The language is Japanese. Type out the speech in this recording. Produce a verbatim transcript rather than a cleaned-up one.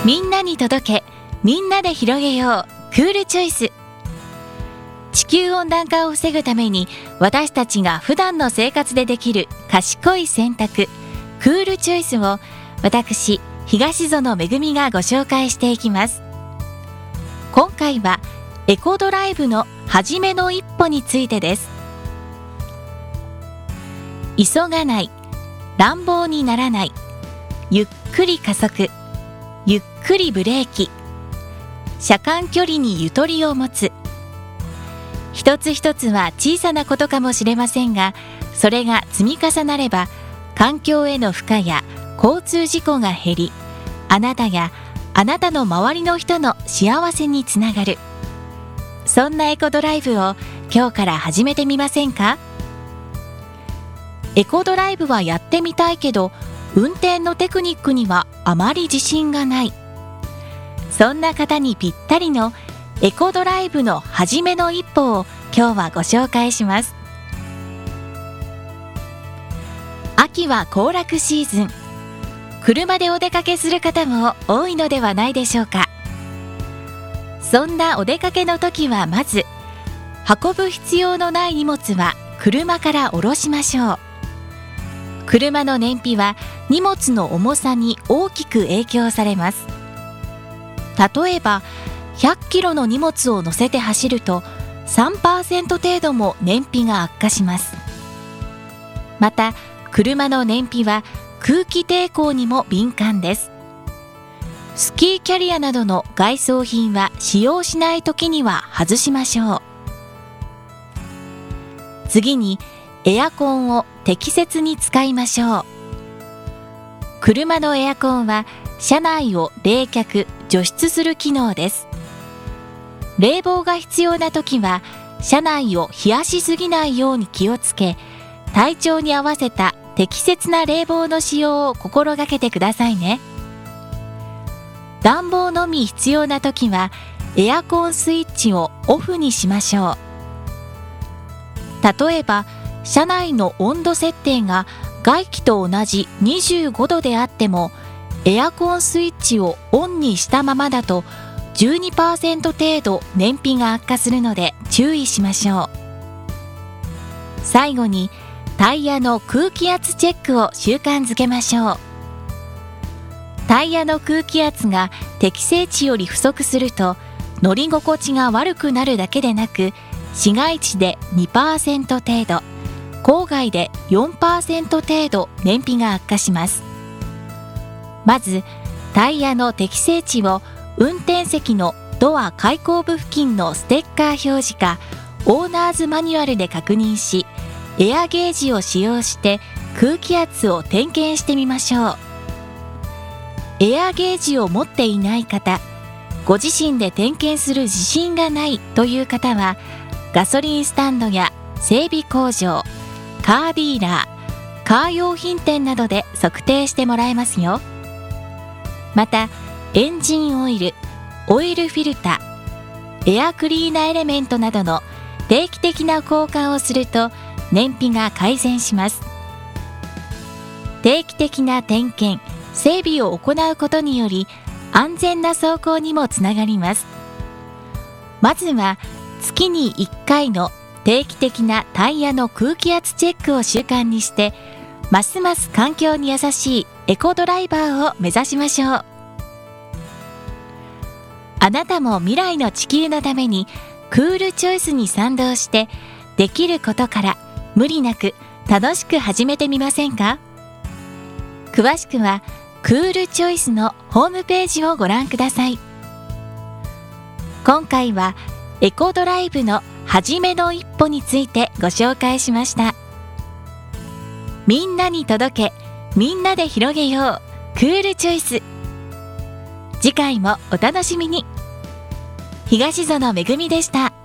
みんなに届け、みんなで広げよう、クールチョイス。地球温暖化を防ぐために私たちが普段の生活でできる賢い選択、クールチョイスを私東園めぐみがご紹介していきます。今回はエコドライブの初めの一歩についてです。急がない、乱暴にならない、ゆっくり加速、ゆっくりブレーキ、車間距離にゆとりを持つ。一つ一つは小さなことかもしれませんが、それが積み重なれば環境への負荷や交通事故が減り、あなたやあなたの周りの人の幸せにつながる。そんなエコドライブを今日から始めてみませんか？エコドライブはやってみたいけど、運転のテクニックにはあまり自信がない。そんな方にぴったりのエコドライブの初めの一歩を今日はご紹介します。秋は行楽シーズン。車でお出かけする方も多いのではないでしょうか。そんなお出かけの時はまず、運ぶ必要のない荷物は車から下ろしましょう。車の燃費は荷物の重さに大きく影響されます。例えばひゃっキロの荷物を乗せて走ると さんパーセント 程度も燃費が悪化します。また車の燃費は空気抵抗にも敏感です。スキーキャリアなどの外装品は使用しないときには外しましょう。次にエアコンを適切に使いましょう。車のエアコンは車内を冷却・除湿する機能です。冷房が必要なときは車内を冷やしすぎないように気をつけ、体調に合わせた適切な冷房の使用を心がけてくださいね。暖房のみ必要なときはエアコンスイッチをオフにしましょう。例えば車内の温度設定が外気と同じにじゅうごどであっても、エアコンスイッチをオンにしたままだと じゅうにパーセント 程度燃費が悪化するので注意しましょう。最後にタイヤの空気圧チェックを習慣づけましょう。タイヤの空気圧が適正値より不足すると乗り心地が悪くなるだけでなく、市街地で にパーセント 程度、郊外で よんパーセント 程度燃費が悪化します。まずタイヤの適正値を運転席のドア開口部付近のステッカー表示かオーナーズマニュアルで確認し、エアゲージを使用して空気圧を点検してみましょう。エアゲージを持っていない方、ご自身で点検する自信がないという方は、ガソリンスタンドや整備工場、カーディーラー、カー用品店などで測定してもらえますよ。またエンジンオイル、オイルフィルター、エアクリーナエレメントなどの定期的な交換をすると燃費が改善します。定期的な点検・整備を行うことにより安全な走行にもつながります。まずは月にいっかいの定期的なタイヤの空気圧チェックを習慣にして、ますます環境に優しいエコドライバーを目指しましょう。あなたも未来の地球のためにクールチョイスに賛同して、できることから無理なく楽しく始めてみませんか？詳しくはクールチョイスのホームページをご覧ください。今回はエコドライブの初めの一歩についてご紹介しました。みんなに届け、みんなで広げよう、クールチョイス。次回もお楽しみに。東園めぐみでした。